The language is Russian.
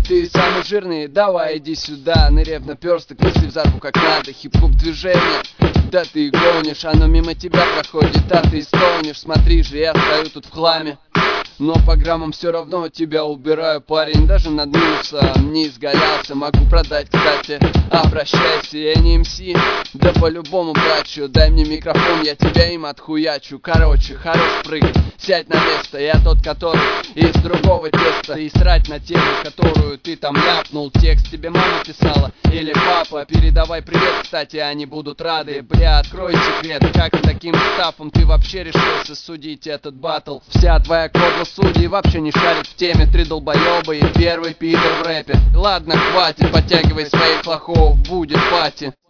Ты самый жирный, давай иди сюда. Ныряй в наперсток, мысли в зарку как надо. Хип-хоп движение, да ты гонишь. Оно мимо тебя проходит, а ты стонешь. Смотри же, я стою тут в хламе, но по граммам все равно тебя убираю, парень. Даже над минусом не изгалялся. Могу продать, кстати, обращайся. Я не МС, да по-любому братчу. Дай мне микрофон, я тебя им отхуячу. Короче, хорош прыгать, сядь на место. Я тот, который из другого теста. И срать на тему, которую ты там ляпнул. Текст тебе мама писала или папа. Передавай привет, кстати, они будут рады. Бля, открой секрет, как с таким стафом ты вообще решился судить этот батл? Вся твоя кодла судей вообще не шарит в теме. Три долбоеба и первый пидор в рэпе. Ладно, хватит, подтягивай своих лохов, будет пати.